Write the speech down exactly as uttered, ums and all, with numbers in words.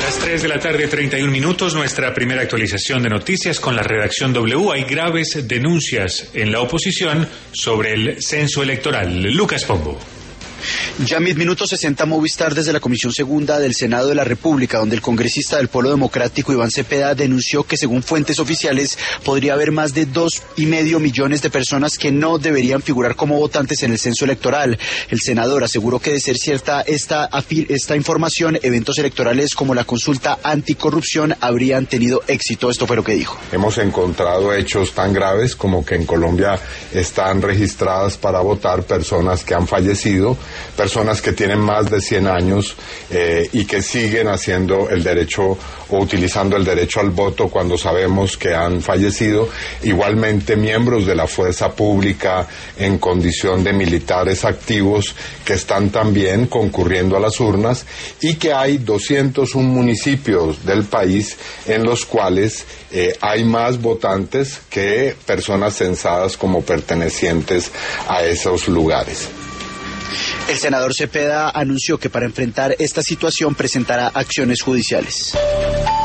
las tres de la tarde, treinta y un minutos, nuestra primera actualización de noticias con la redacción W. Hay graves denuncias en la oposición sobre el censo electoral. Lucas Pombo. Ya en minuto sesenta Movistar desde la Comisión Segunda del Senado de la República, donde el congresista del Polo Democrático Iván Cepeda denunció que según fuentes oficiales podría haber más de dos y medio millones de personas que no deberían figurar como votantes en el censo electoral. El senador aseguró que de ser cierta esta, esta información, eventos electorales como la consulta anticorrupción habrían tenido éxito. Esto fue lo que dijo. Hemos encontrado hechos tan graves como que en Colombia están registradas para votar personas que han fallecido, personas que tienen más de cien años eh, y que siguen haciendo el derecho o utilizando el derecho al voto cuando sabemos que han fallecido. Igualmente miembros de la fuerza pública en condición de militares activos que están también concurriendo a las urnas, y que hay doscientos uno municipios del país en los cuales eh, hay más votantes que personas censadas como pertenecientes a esos lugares. El senador Cepeda anunció que para enfrentar esta situación presentará acciones judiciales.